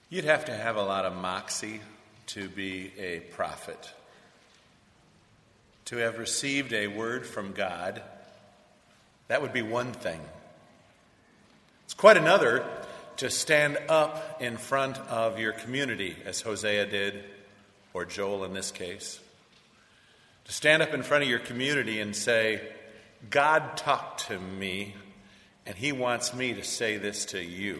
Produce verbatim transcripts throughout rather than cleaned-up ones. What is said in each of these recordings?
You'd have to have a lot of moxie to be a prophet. To have received a word from God, that would be one thing. It's quite another to stand up in front of your community, as Hosea did, or Joel in this case. To stand up in front of your community and say, God talked to me, and he wants me to say this to you.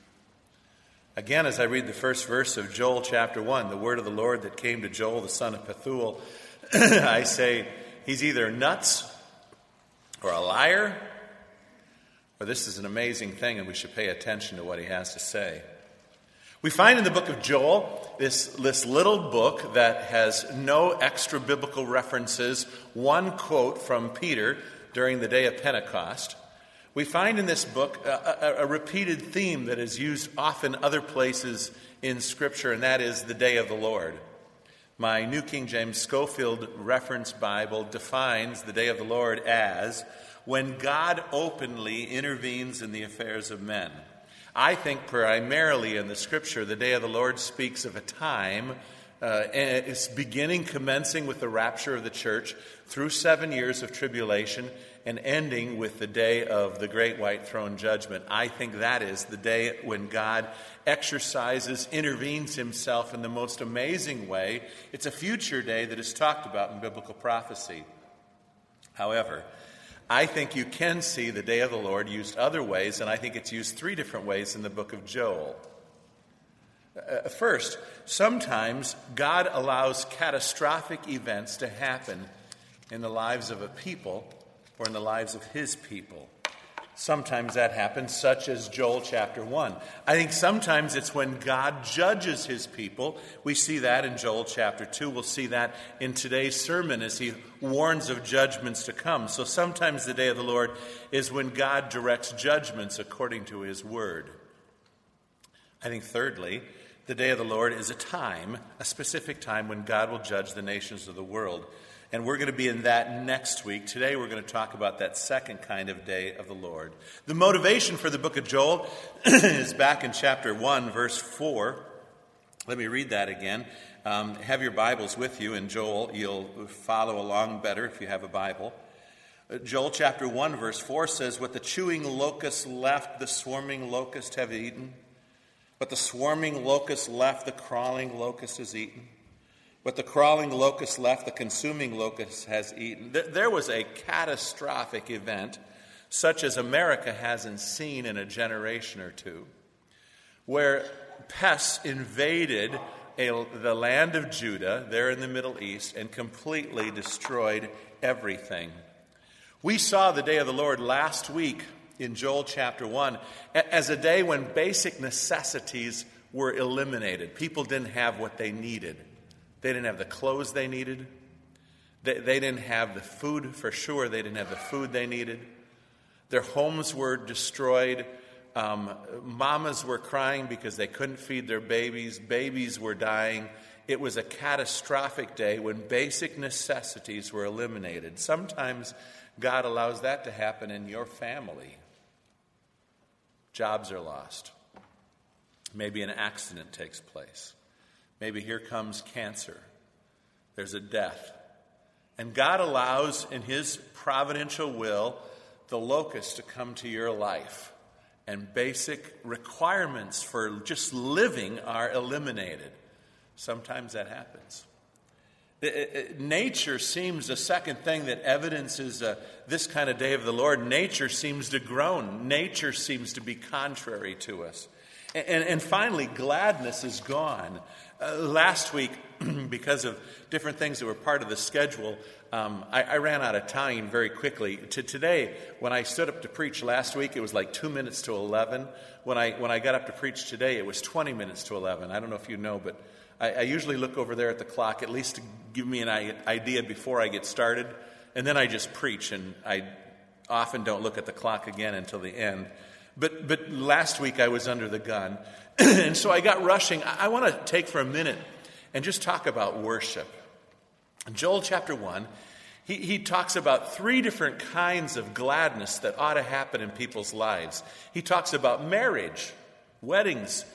Again, as I read the first verse of Joel chapter one, the word of the Lord that came to Joel, the son of Pethuel, I say, he's either nuts or a liar, or this is an amazing thing and we should pay attention to what he has to say. We find in the book of Joel this, this little book that has no extra biblical references, one quote from Peter during the day of Pentecost. We find in this book a, a, a repeated theme that is used often other places in Scripture, and that is the day of the Lord. My New King James Schofield Reference Bible defines the day of the Lord as when God openly intervenes in the affairs of men. I think primarily in the Scripture, the day of the Lord speaks of a time, uh, it's beginning, commencing with the rapture of the church through seven years of tribulation and ending with the day of the great white throne judgment. I think that is the day when God exercises, intervenes himself in the most amazing way. It's a future day that is talked about in biblical prophecy. However, I think you can see the day of the Lord used other ways, and I think it's used three different ways in the book of Joel. Uh, first, sometimes God allows catastrophic events to happen in the lives of a people or in the lives of his people. Sometimes that happens, such as Joel chapter one. I think sometimes it's when God judges his people. We see that in Joel chapter two. We'll see that in today's sermon as he warns of judgments to come. So sometimes the day of the Lord is when God directs judgments according to his word. I think thirdly, the day of the Lord is a time, a specific time when God will judge the nations of the world. And we're going to be in that next week. Today we're going to talk about that second kind of day of the Lord. The motivation for the book of Joel is back in chapter one, verse four. Let me read that again. Um, have your Bibles with you in Joel. You'll follow along better if you have a Bible. Uh, Joel chapter one, verse four says, "What the chewing locust left, the swarming locust have eaten. What the swarming locust left, the crawling locust has eaten. What the crawling locust left, the consuming locust has eaten." There was a catastrophic event, such as America hasn't seen in a generation or two, where pests invaded a, the land of Judah, there in the Middle East, and completely destroyed everything. We saw the day of the Lord last week in Joel chapter one as a day when basic necessities were eliminated. People didn't have what they needed. They didn't have the clothes they needed. They, they didn't have the food, for sure. They didn't have the food they needed. Their homes were destroyed. Um, mamas were crying because they couldn't feed their babies. Babies were dying. It was a catastrophic day when basic necessities were eliminated. Sometimes God allows that to happen in your family. Jobs are lost. Maybe an accident takes place. Maybe here comes cancer. There's a death. And God allows in his providential will the locust to come to your life. And basic requirements for just living are eliminated. Sometimes that happens. It, it, nature seems the second thing that evidences uh, this kind of day of the Lord. Nature seems to groan. Nature seems to be contrary to us. And, and, and finally, gladness is gone. Uh, last week, because of different things that were part of the schedule, um, I, I ran out of time very quickly. To today, when I stood up to preach last week, it was like two minutes to eleven. When I when I got up to preach today, it was twenty minutes to eleven. I don't know if you know, but I, I usually look over there at the clock, at least to give me an idea before I get started, and then I just preach, and I often don't look at the clock again until the end. But but last week I was under the gun, and so I got rushing. I, I want to take for a minute and just talk about worship. In Joel chapter one, he, he talks about three different kinds of gladness that ought to happen in people's lives. He talks about marriage, weddings,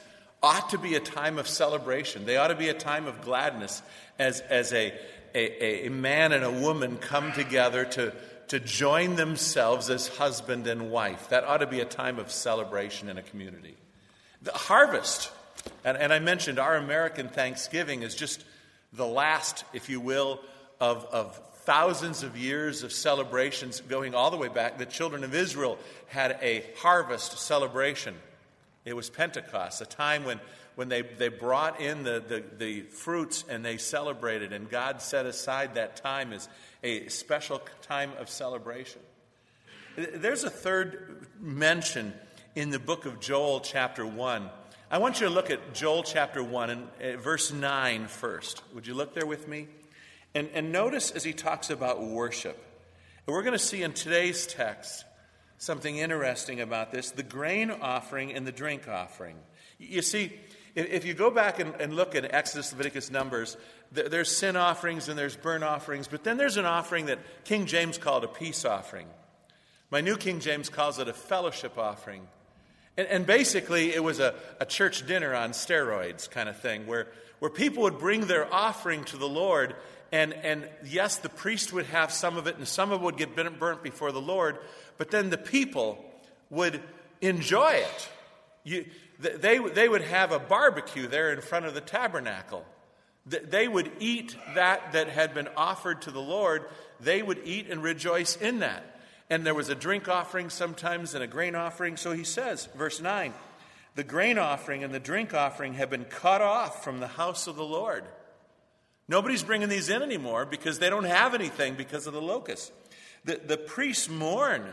ought to be a time of celebration. They ought to be a time of gladness as, as a, a, a man and a woman come together to, to join themselves as husband and wife. That ought to be a time of celebration in a community. The harvest, and, and I mentioned our American Thanksgiving is just the last, if you will, of, of thousands of years of celebrations going all the way back. The children of Israel had a harvest celebration. It was Pentecost, a time when, when they, they brought in the, the, the fruits and they celebrated, and God set aside that time as a special time of celebration. There's a third mention in the book of Joel chapter one. I want you to look at Joel chapter one and uh, verse nine first. Would you look there with me? And, and notice as he talks about worship. And we're going to see in today's text something interesting about this, the grain offering and the drink offering. You see, if you go back and, and look at Exodus, Leviticus, Numbers, th- there's sin offerings and there's burnt offerings, but then there's an offering that King James called a peace offering. My New King James calls it a fellowship offering. And, and basically it was a, a church dinner on steroids kind of thing, where, where people would bring their offering to the Lord, and, and yes, the priest would have some of it, and some of it would get burnt before the Lord, but then the people would enjoy it. You, they, they would have a barbecue there in front of the tabernacle. They would eat that that had been offered to the Lord. They would eat and rejoice in that. And there was a drink offering sometimes and a grain offering. So he says, verse nine, the grain offering and the drink offering have been cut off from the house of the Lord. Nobody's bringing these in anymore because they don't have anything because of the locusts. The, the priests mourn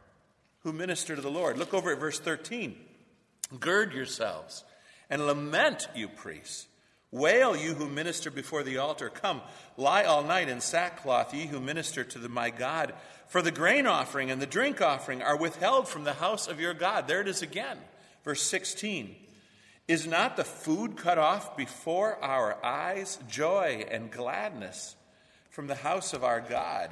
who minister to the Lord. Look over at verse thirteen. Gird yourselves and lament, you priests. Wail, you who minister before the altar. Come, lie all night in sackcloth, ye who minister to the, my God. For the grain offering and the drink offering are withheld from the house of your God. There it is again. Verse sixteen. Is not the food cut off before our eyes, joy and gladness from the house of our God?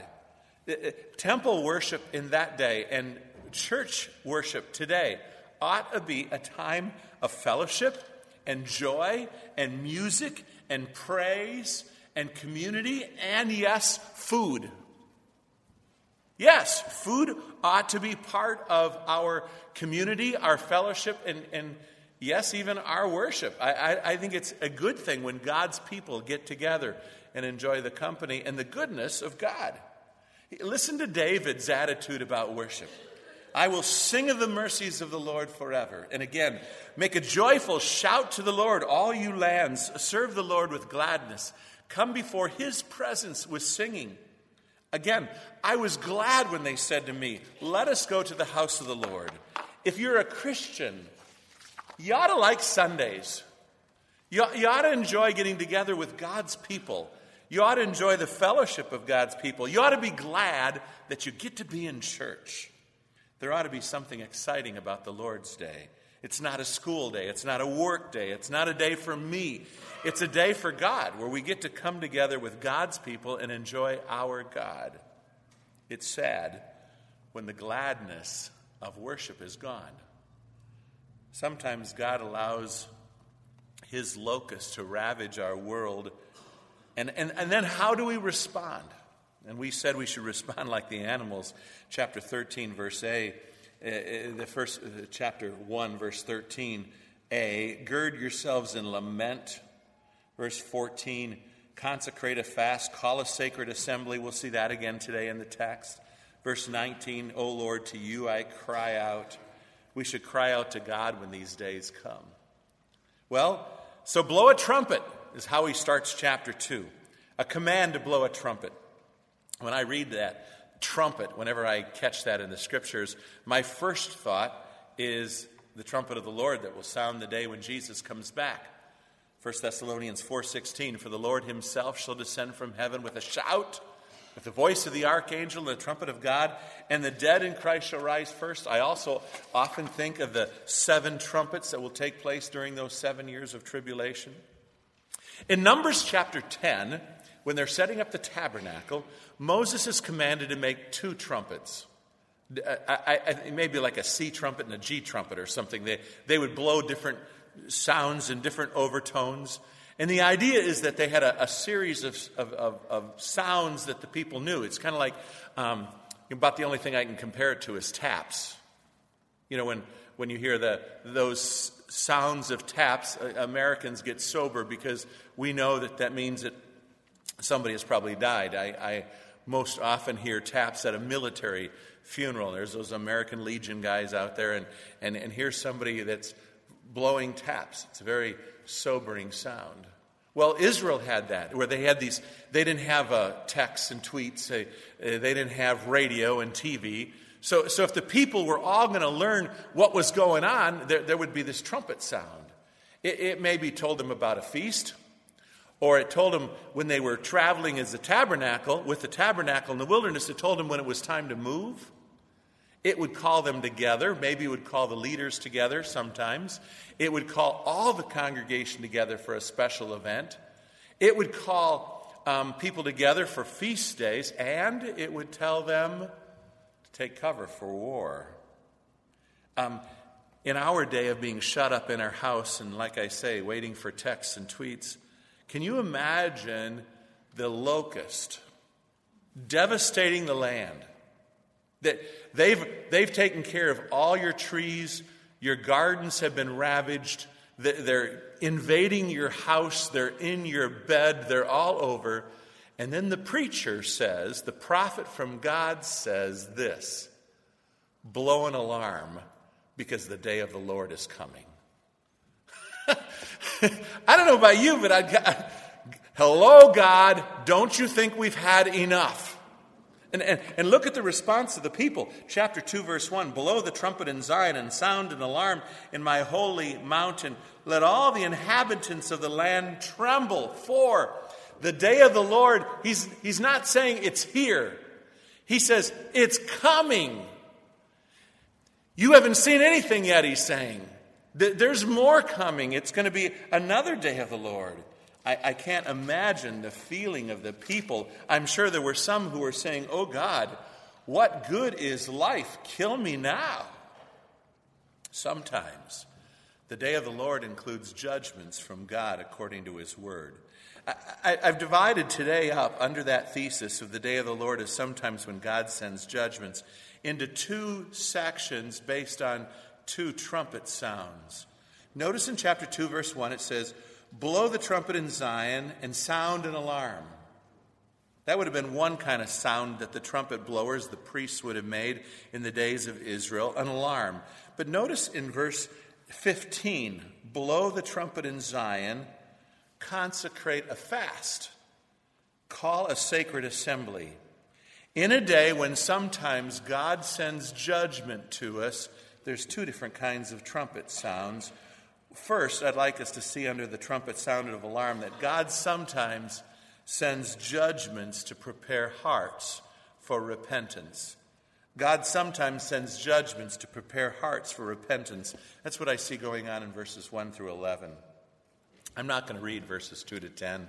Temple worship in that day and church worship today ought to be a time of fellowship and joy and music and praise and community and, yes, food. Yes, food ought to be part of our community, our fellowship, and, and yes, even our worship. I, I, I think it's a good thing when God's people get together and enjoy the company and the goodness of God. Listen to David's attitude about worship. I will sing of the mercies of the Lord forever. And again, make a joyful shout to the Lord, all you lands. Serve the Lord with gladness. Come before his presence with singing. Again, I was glad when they said to me, let us go to the house of the Lord. If you're a Christian, you ought to like Sundays. You, you ought to enjoy getting together with God's people. You ought to enjoy the fellowship of God's people. You ought to be glad that you get to be in church. There ought to be something exciting about the Lord's Day. It's not a school day. It's not a work day. It's not a day for me. It's a day for God where we get to come together with God's people and enjoy our God. It's sad when the gladness of worship is gone. Sometimes God allows his locusts to ravage our world. And, and, and then how do we respond? And we said we should respond like the animals. Chapter thirteen, verse A, uh, the first uh, chapter one, verse thirteen A, gird yourselves in lament. Verse fourteen, consecrate a fast, call a sacred assembly. We'll see that again today in the text. Verse nineteen, O Lord, to you I cry out. We should cry out to God when these days come. Well, so blow a trumpet is how he starts chapter two. A command to blow a trumpet. When I read that trumpet, whenever I catch that in the scriptures, my first thought is the trumpet of the Lord that will sound the day when Jesus comes back. First Thessalonians four sixteen, for the Lord himself shall descend from heaven with a shout, with the voice of the archangel and the trumpet of God, and the dead in Christ shall rise first. I also often think of the seven trumpets that will take place during those seven years of tribulation. In Numbers chapter ten, when they're setting up the tabernacle, Moses is commanded to make two trumpets. I, I, I, maybe like a C trumpet and a G trumpet or something. They, they would blow different sounds and different overtones. And the idea is that they had a, a series of, of, of, of sounds that the people knew. It's kind of like, um, about the only thing I can compare it to is taps. You know, when, when you hear the those sounds of taps, uh, Americans get sober because we know that that means that somebody has probably died. I, I most often hear taps at a military funeral. There's those American Legion guys out there, and, and, and here's somebody that's blowing taps. It's a very sobering sound. Well, Israel had that, where they had these, they didn't have uh, texts and tweets, they, they didn't have radio and T V. So, so if the people were all going to learn what was going on, there, there would be this trumpet sound. It, it maybe told them about a feast, or it told them when they were traveling as a tabernacle, with the tabernacle in the wilderness, it told them when it was time to move. It would call them together. Maybe it would call the leaders together sometimes. It would call all the congregation together for a special event. It would call um, people together for feast days, and it would tell them to take cover for war. Um, in our day of being shut up in our house and, like I say, waiting for texts and tweets, can you imagine the locust devastating the land? That they've, they've taken care of all your trees, your gardens have been ravaged, they're invading your house, they're in your bed, they're all over. And then the preacher says, the prophet from God says this: blow an alarm because the day of the Lord is coming. I don't know about you, but I, hello, God, don't you think we've had enough? And, and, and look at the response of the people. Chapter two, verse one, blow the trumpet in Zion and sound an alarm in my holy mountain. Let all the inhabitants of the land tremble, for the day of the Lord, he's, he's not saying it's here. He says it's coming. You haven't seen anything yet, he's saying. There's more coming. It's going to be another day of the Lord. I, I can't imagine the feeling of the people. I'm sure there were some who were saying, oh God, what good is life? Kill me now. Sometimes the day of the Lord includes judgments from God according to his word. I, I, I've divided today up under that thesis of the day of the Lord is sometimes when God sends judgments into two sections based on two trumpet sounds. Notice in chapter two, verse one, it says, blow the trumpet in Zion and sound an alarm. That would have been one kind of sound that the trumpet blowers, the priests, would have made in the days of Israel, an alarm. But notice in verse fifteen, blow the trumpet in Zion, consecrate a fast, call a sacred assembly. In a day when sometimes God sends judgment to us, there's two different kinds of trumpet sounds. First, I'd like us to see under the trumpet sound of alarm that God sometimes sends judgments to prepare hearts for repentance. God sometimes sends judgments to prepare hearts for repentance. That's what I see going on in verses one through eleven. I'm not going to read verses two to ten.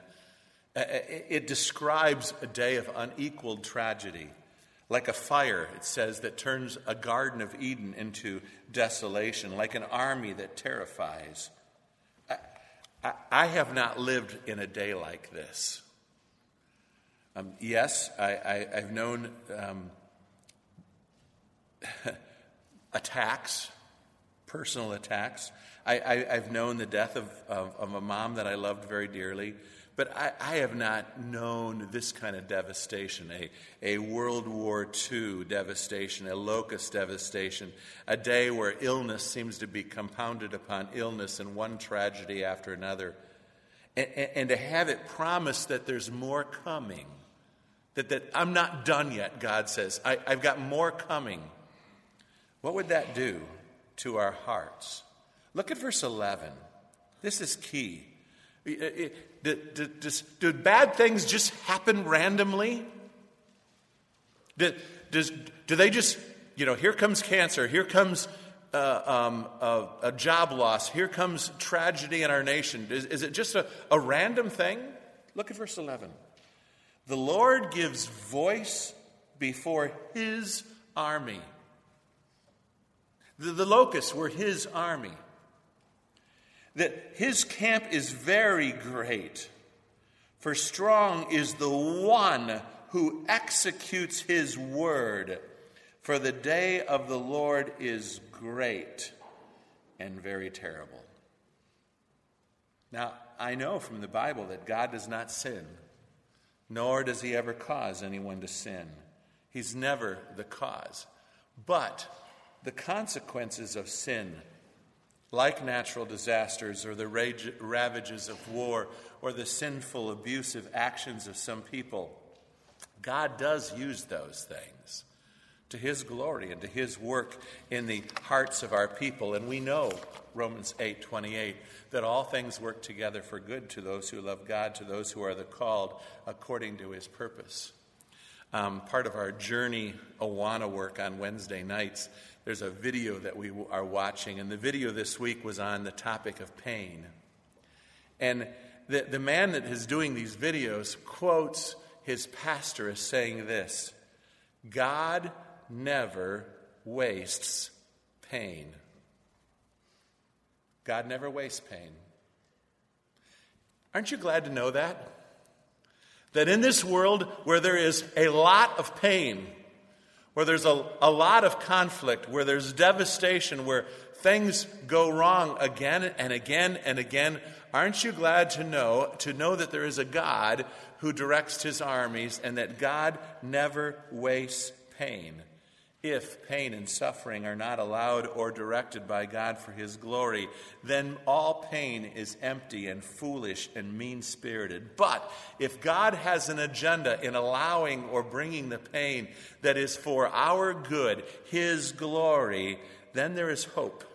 It describes a day of unequaled tragedy. Like a fire, it says, that turns a Garden of Eden into desolation, like an army that terrifies. I, I, I have not lived in a day like this. Um, yes, I, I, I've known um, attacks, personal attacks. I, I, I've known the death of, of, of a mom that I loved very dearly. But I, I have not known this kind of devastation, a, a World War Two devastation, a locust devastation, a day where illness seems to be compounded upon illness and one tragedy after another. And, and to have it promised that there's more coming, that, that I'm not done yet, God says. I, I've got more coming. What would that do to our hearts? Look at verse eleven. This is key. Did, did, did, did bad things just happen randomly? Did, does, do they just, you know, here comes cancer, here comes uh, um, a, a job loss, here comes tragedy in our nation. Is, is it just a, a random thing? Look at verse eleven. The Lord gives voice before his army. The, the locusts were his army. that his camp is very great. For strong is the one who executes his word. For the day of the Lord is great and very terrible. Now, I know from the Bible that God does not sin, nor does he ever cause anyone to sin. He's never the cause. But the consequences of sin, like natural disasters or the rage, ravages of war or the sinful, abusive actions of some people, God does use those things to his glory and to his work in the hearts of our people. And we know, Romans eight twenty-eight, that all things work together for good to those who love God, to those who are the called according to his purpose. Um, part of our Journey Awana work on Wednesday nights, there's a video that we are watching, and the video this week was on the topic of pain. And the, the man that is doing these videos quotes his pastor as saying this: God never wastes pain. God never wastes pain. Aren't you glad to know that? That in this world where there is a lot of pain, where there's a, a lot of conflict, where there's devastation, where things go wrong again and again and again, aren't you glad to know to know that there is a God who directs his armies and that God never wastes pain? If pain and suffering are not allowed or directed by God for his glory, then all pain is empty and foolish and mean-spirited. But if God has an agenda in allowing or bringing the pain that is for our good, his glory, then there is hope,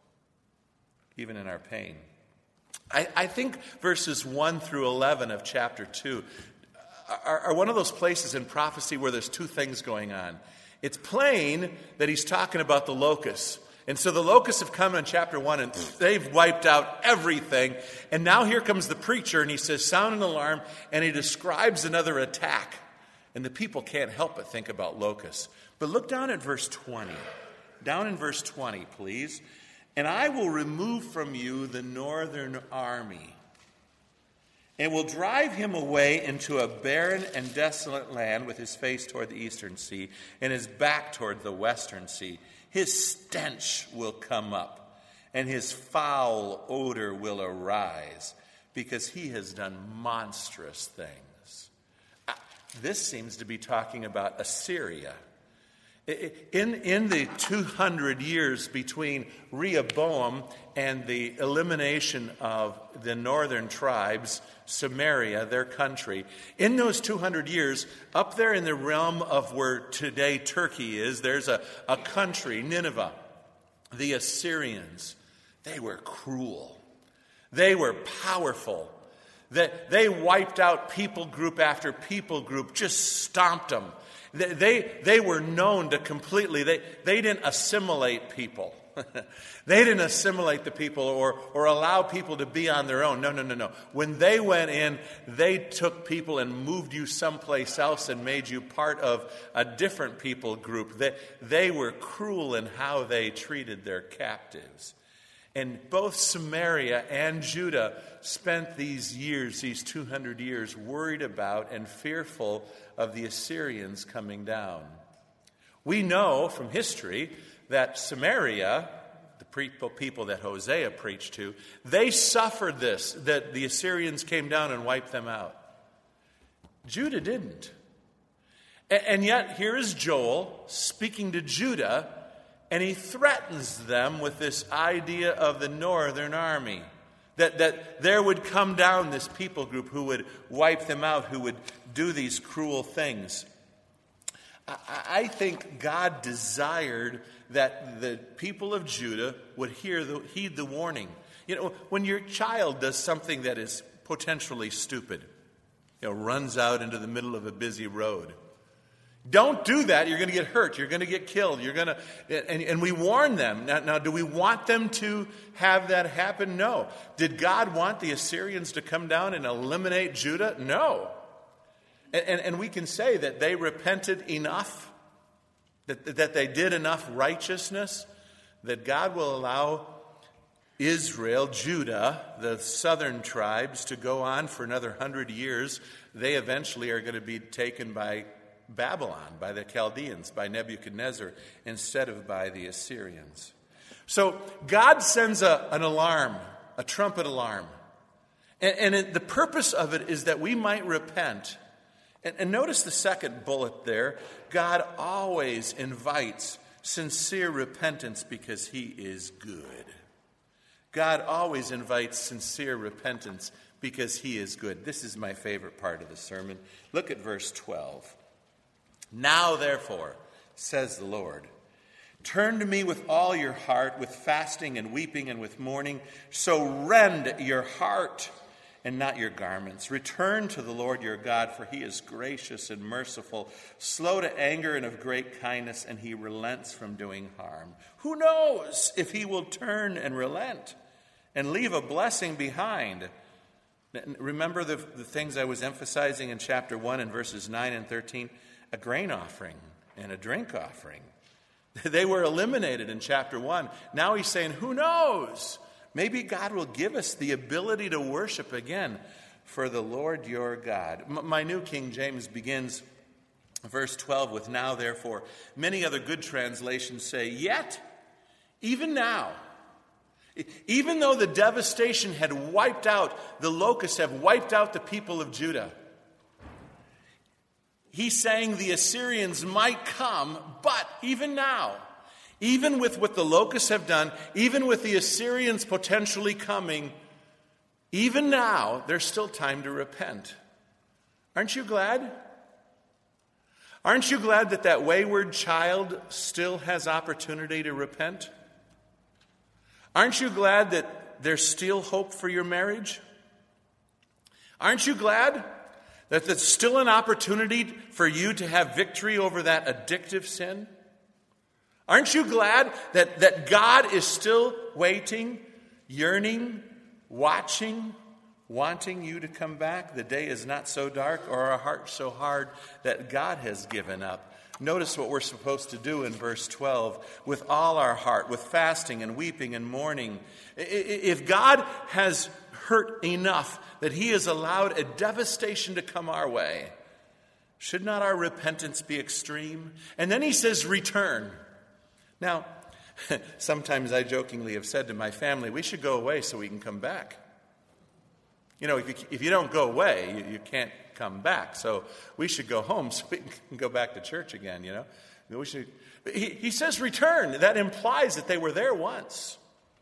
even in our pain. I, I think verses one through eleven of chapter two are, are one of those places in prophecy where there's two things going on. It's plain that he's talking about the locusts. And so the locusts have come in chapter one and they've wiped out everything. And now here comes the preacher and he says, sound an alarm, and he describes another attack. And the people can't help but think about locusts. But look down at verse twenty. Down in verse twenty, please. And I will remove from you the northern army, and will drive him away into a barren and desolate land with his face toward the eastern sea and his back toward the western sea. His stench will come up, and his foul odor will arise, because he has done monstrous things. This seems to be talking about Assyria. In, in the two hundred years between Rehoboam and the elimination of the northern tribes, Samaria, their country, in those two hundred years, up there in the realm of where today Turkey is, there's a, a country, Nineveh. The Assyrians, they were cruel. They were powerful. They, they wiped out people group after people group, just stomped them. They, they, they were known to completely, they, they didn't assimilate people. They didn't assimilate the people or, or allow people to be on their own. No, no, no, no. When they went in, they took people and moved you someplace else and made you part of a different people group. They, they were cruel in how they treated their captives. And both Samaria and Judah spent these years, these two hundred years, worried about and fearful of the Assyrians coming down. We know from history that Samaria, the people that Hosea preached to, they suffered this, that the Assyrians came down and wiped them out. Judah didn't. And yet here is Joel speaking to Judah, and he threatens them with this idea of the northern army. That, that there would come down this people group who would wipe them out, who would do these cruel things. I, I think God desired that the people of Judah would hear the, heed the warning. You know, when your child does something that is potentially stupid, you know, runs out into the middle of a busy road, don't do that. You're going to get hurt. You're going to get killed. You're going to, and, and we warn them. Now, now, do we want them to have that happen? No. Did God want the Assyrians to come down and eliminate Judah? No. And, and, and we can say that they repented enough, that, that they did enough righteousness, that God will allow Israel, Judah, the southern tribes, to go on for another hundred years. They eventually are going to be taken by Babylon, by the Chaldeans, by Nebuchadnezzar, instead of by the Assyrians. So God sends a, an alarm, a trumpet alarm. And, and it, the purpose of it is that we might repent. And, and notice the second bullet there. God always invites sincere repentance because he is good. God always invites sincere repentance because he is good. This is my favorite part of the sermon. Look at verse twelve. Now, therefore, says the Lord, turn to me with all your heart, with fasting and weeping and with mourning. So rend your heart and not your garments. Return to the Lord your God, for he is gracious and merciful, slow to anger and of great kindness, and he relents from doing harm. Who knows if he will turn and relent and leave a blessing behind? Remember the, the things I was emphasizing in chapter one and verses nine and thirteen? A grain offering and a drink offering. They were eliminated in chapter one. Now he's saying, who knows? Maybe God will give us the ability to worship again for the Lord your God. M- my New King James begins verse twelve with now therefore. Many other good translations say, yet, even now. Even though the devastation had wiped out, the locusts have wiped out the people of Judah. He's saying the Assyrians might come, but even now, even with what the locusts have done, even with the Assyrians potentially coming, even now, there's still time to repent. Aren't you glad? Aren't you glad that that wayward child still has opportunity to repent? Aren't you glad that there's still hope for your marriage? Aren't you glad that there's still an opportunity for you to have victory over that addictive sin? Aren't you glad that, that God is still waiting, yearning, watching, wanting you to come back? The day is not so dark or our heart so hard that God has given up. Notice what we're supposed to do in verse twelve. With all our heart, with fasting and weeping and mourning. If God has hurt enough that he has allowed a devastation to come our way, should not our repentance be extreme? And then he says, return. Now, sometimes I jokingly have said to my family, we should go away so we can come back. You know, if you, if you don't go away, you, you can't come back. So we should go home so we can go back to church again, you know. We should, he, he says return. That implies that they were there once.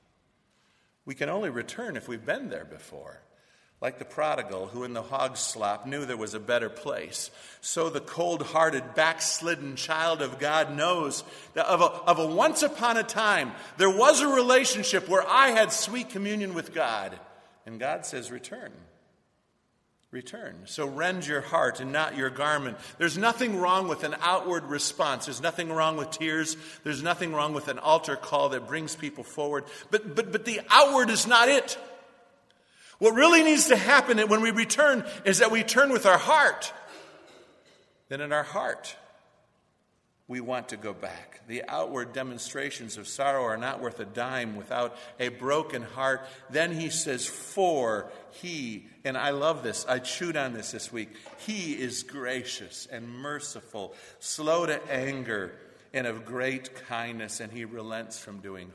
We can only return if we've been there before. Like the prodigal who in the hog's slop knew there was a better place. So the cold-hearted, backslidden child of God knows that of a, of a once upon a time, there was a relationship where I had sweet communion with God. And God says, return. Return. So rend your heart and not your garment. There's nothing wrong with an outward response. There's nothing wrong with tears. There's nothing wrong with an altar call that brings people forward. But, but, but the outward is not it. What really needs to happen when we return is that we turn with our heart. Then in our heart, we want to go back. The outward demonstrations of sorrow are not worth a dime without a broken heart. Then he says, for he, and I love this, I chewed on this this week, he is gracious and merciful, slow to anger, and of great kindness, and he relents from doing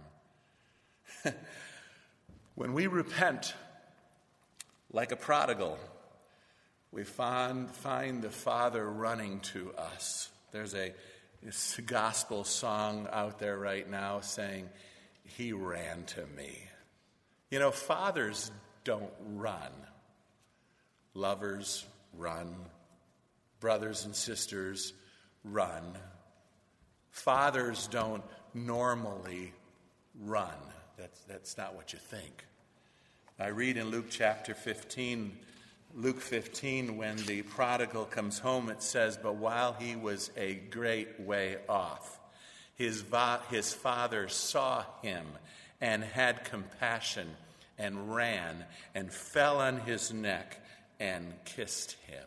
harm. When we repent like a prodigal, we find, find the Father running to us. There's a, a gospel song out there right now saying, he ran to me. You know, fathers don't run. Lovers run. Brothers and sisters run. Fathers don't normally run. That's, that's not what you think. I read in Luke chapter fifteen, Luke fifteen, when the prodigal comes home, it says, but while he was a great way off, his, va- his father saw him and had compassion and ran and fell on his neck and kissed him.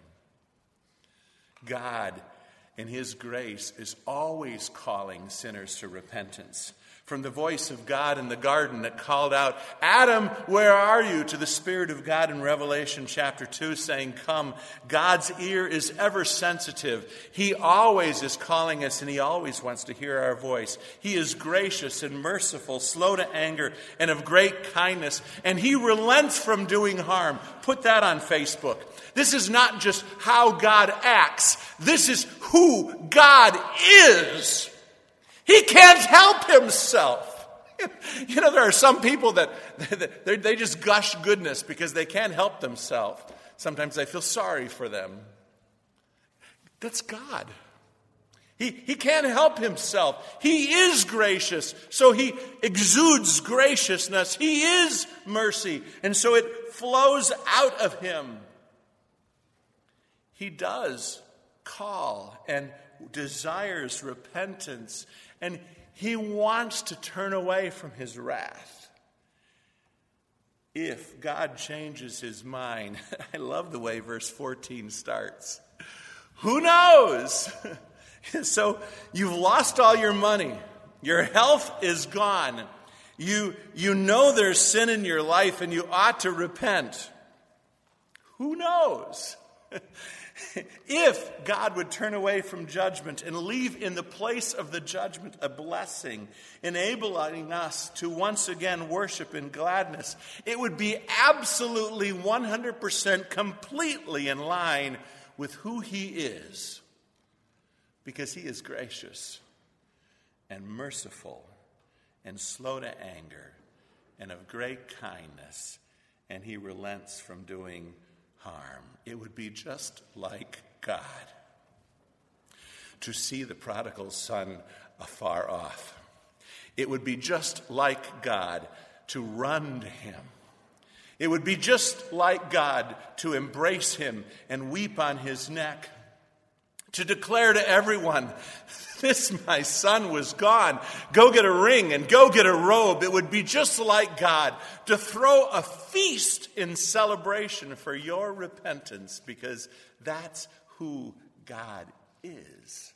God, in his grace, is always calling sinners to repentance. From the voice of God in the garden that called out, "Adam, where are you?" to the Spirit of God in Revelation chapter two saying, "Come." God's ear is ever sensitive. He always is calling us, and He always wants to hear our voice. He is gracious and merciful, slow to anger, and of great kindness, and He relents from doing harm. Put that on Facebook. This is not just how God acts. This is who God is. He can't help Himself. You know, there are some people that they just gush goodness because they can't help themselves. Sometimes I feel sorry for them. That's God. He, he can't help Himself. He is gracious, so He exudes graciousness. He is mercy, and so it flows out of Him. He does call and desires repentance, and He wants to turn away from His wrath. If God changes His mind, I love the way verse fourteen starts. Who knows? So you've lost all your money. Your health is gone. You, you know there's sin in your life and you ought to repent. Who knows? If God would turn away from judgment and leave in the place of the judgment a blessing, enabling us to once again worship in gladness, it would be absolutely one hundred percent completely in line with who He is, because He is gracious and merciful and slow to anger and of great kindness, and He relents from doing harm. It would be just like God to see the prodigal son afar off. It would be just like God to run to Him. It would be just like God to embrace Him and weep on His neck, to declare to everyone, "This my son was gone. Go get a ring and go get a robe." It would be just like God to throw a feast in celebration for your repentance, because that's who God is.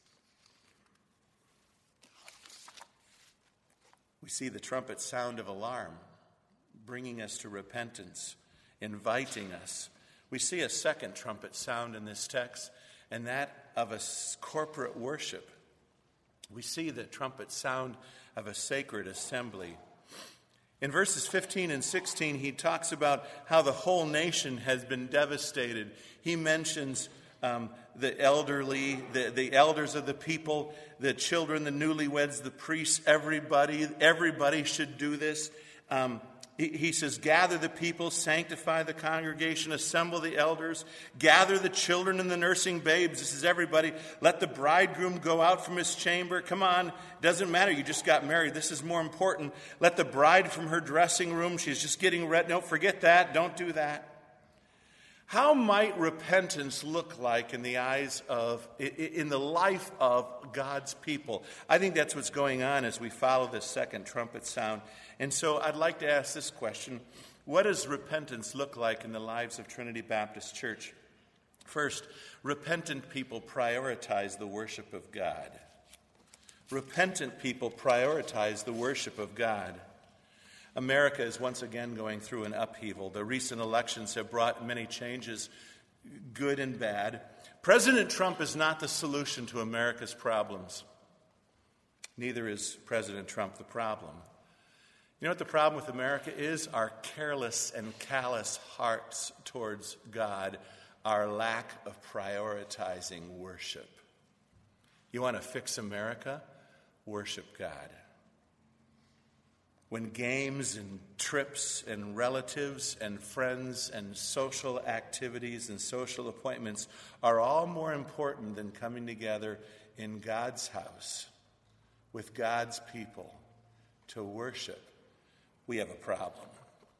We see the trumpet sound of alarm, bringing us to repentance, inviting us. We see a second trumpet sound in this text, and that of a corporate worship. We see the trumpet sound of a sacred assembly. In verses fifteen and sixteen, he talks about how the whole nation has been devastated. He mentions um, the elderly, the, the elders of the people, the children, the newlyweds, the priests, everybody. Everybody should do this. Um, he, he says, gather the people, sanctify the congregation, assemble the elders, gather the children and the nursing babes. This is everybody. Let the bridegroom go out from his chamber. Come on, doesn't matter. You just got married. This is more important. Let the bride from her dressing room. She's just getting ready. Don't forget that. Don't do that. How might repentance look like in the eyes of, in the life of God's people? I think that's what's going on as we follow this second trumpet sound. And so I'd like to ask this question. What does repentance look like in the lives of Trinity Baptist Church? First, repentant people prioritize the worship of God. Repentant people prioritize the worship of God. America is once again going through an upheaval. The recent elections have brought many changes, good and bad. President Trump is not the solution to America's problems. Neither is President Trump the problem. You know what the problem with America is? Our careless and callous hearts towards God, our lack of prioritizing worship. You want to fix America? Worship God. When games and trips and relatives and friends and social activities and social appointments are all more important than coming together in God's house with God's people to worship, we have a problem.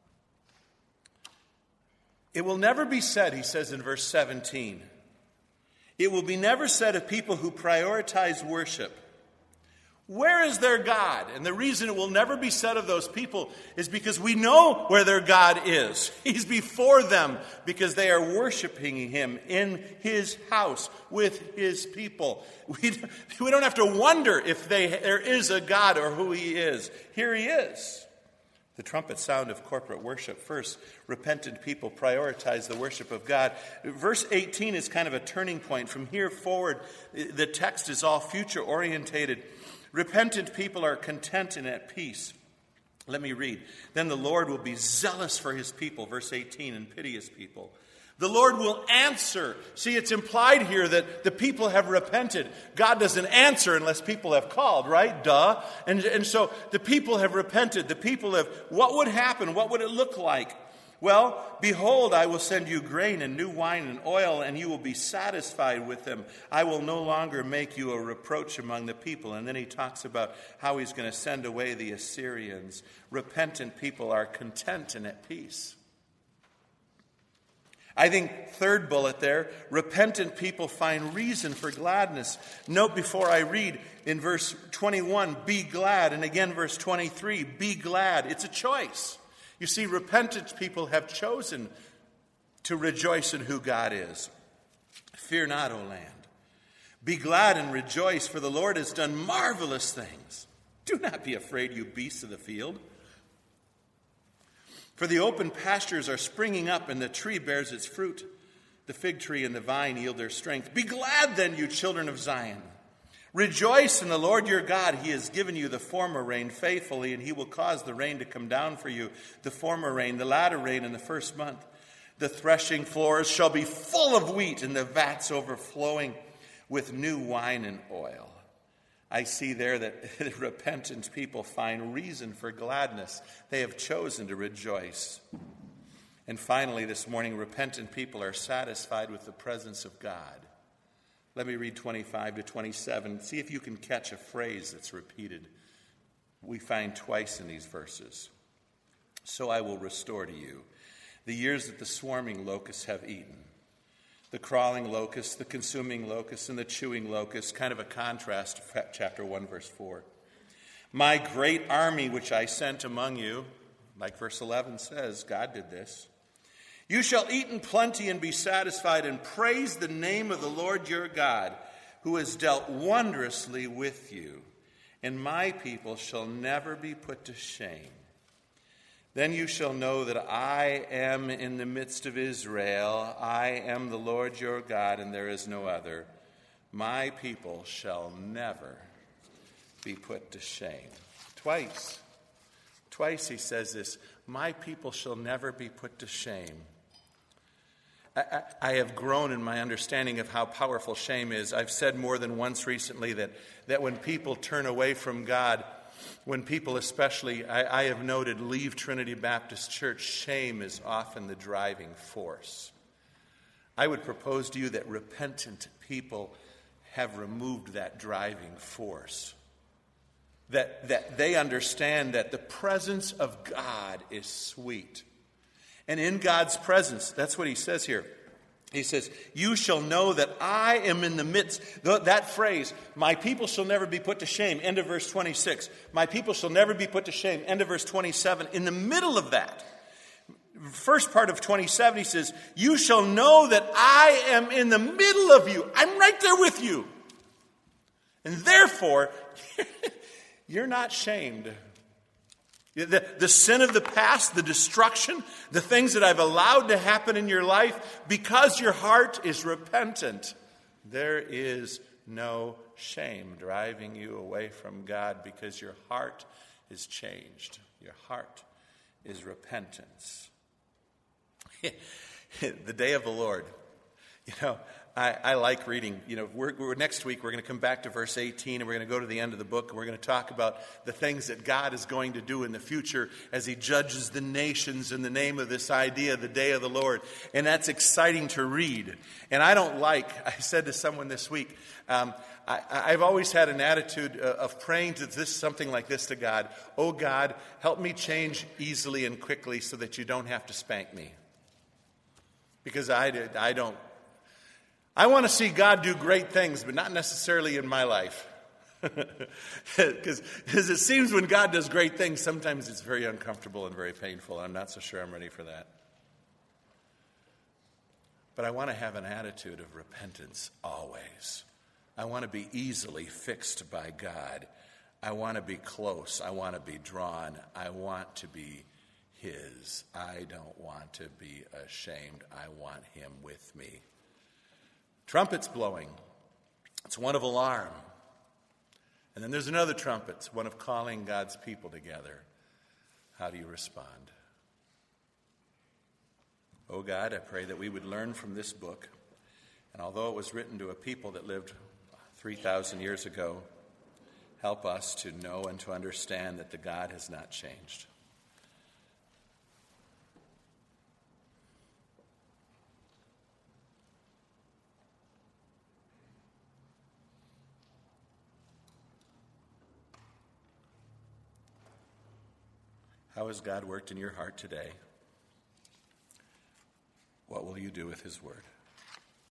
It will never be said, he says in verse seventeen, it will be never said of people who prioritize worship, Where is their God? And the reason it will never be said of those people is because we know where their God is. He's before them because they are worshiping him in his house with his people. We, we don't have to wonder if they, there is a God or who he is. Here he is. The trumpet sound of corporate worship. First, repentant people prioritize the worship of God. Verse eighteen is kind of a turning point. From here forward, the text is all future orientated. Repentant people are content and at peace. Let me read. Then the Lord will be zealous for his people, verse eighteen, and pity his people. The Lord will answer. See, it's implied here that the people have repented. God doesn't answer unless people have called, right? Duh. And, and so the people have repented. The people have, what would happen? What would it look like? Well, behold, I will send you grain and new wine and oil, and you will be satisfied with them. I will no longer make you a reproach among the people. And then he talks about how he's going to send away the Assyrians. Repentant people are content and at peace. I think third bullet there, repentant people find reason for gladness. Note before I read in verse twenty-one, be glad. And again, verse twenty-three, be glad. It's a choice. You see, repentant people have chosen to rejoice in who God is. Fear not, O land. Be glad and rejoice, for the Lord has done marvelous things. Do not be afraid, you beasts of the field. For the open pastures are springing up, and the tree bears its fruit. The fig tree and the vine yield their strength. Be glad then, you children of Zion. Rejoice in the Lord your God. He has given you the former rain faithfully, and he will cause the rain to come down for you, the former rain, the latter rain in the first month. The threshing floors shall be full of wheat, and the vats overflowing with new wine and oil. I see there that repentant people find reason for gladness. They have chosen to rejoice. And finally, this morning, repentant people are satisfied with the presence of God. Let me read twenty-five to twenty-seven. See if you can catch a phrase that's repeated. We find twice in these verses. So I will restore to you the years that the swarming locusts have eaten. The crawling locust, the consuming locust, and the chewing locust, kind of a contrast to chapter one, verse four. My great army which I sent among you, like verse eleven says, God did this. You shall eat in plenty and be satisfied, and praise the name of the Lord your God, who has dealt wondrously with you. And my people shall never be put to shame. Then you shall know that I am in the midst of Israel. I am the Lord your God, and there is no other. My people shall never be put to shame. Twice. Twice he says this. My people shall never be put to shame. I, I, I have grown in my understanding of how powerful shame is. I've said more than once recently that, that when people turn away from God, when people especially, I, I have noted, leave Trinity Baptist Church, shame is often the driving force. I would propose to you that repentant people have removed that driving force. That, that they understand that the presence of God is sweet. And in God's presence, that's what he says here. He says, you shall know that I am in the midst. That phrase, my people shall never be put to shame, end of verse twenty-six. My people shall never be put to shame, end of verse twenty-seven. In the middle of that, first part of twenty-seven, he says, you shall know that I am in the middle of you. I'm right there with you. And therefore, you're not shamed. The, the sin of the past, the destruction, the things that I've allowed to happen in your life, because your heart is repentant, there is no shame driving you away from God because your heart is changed. Your heart is repentance. The day of the Lord. You know, I, I like reading. You know, we're, we're, next week we're going to come back to verse eighteen, and we're going to go to the end of the book, and we're going to talk about the things that God is going to do in the future as he judges the nations in the name of this idea, the day of the Lord. And that's exciting to read. And I don't like, I said to someone this week, um, I, I've always had an attitude of praying to this, something like this to God. Oh God, help me change easily and quickly so that you don't have to spank me. Because I, did, I don't. I want to see God do great things, but not necessarily in my life. Because it seems when God does great things, sometimes it's very uncomfortable and very painful. I'm not so sure I'm ready for that. But I want to have an attitude of repentance always. I want to be easily fixed by God. I want to be close. I want to be drawn. I want to be His. I don't want to be ashamed. I want Him with me. Trumpets blowing. It's one of alarm. And then there's another trumpet. It's one of calling God's people together. How do you respond? Oh God, I pray that we would learn from this book. And although it was written to a people that lived three thousand years ago, help us to know and to understand that the God has not changed. How has God worked in your heart today? What will you do with His word?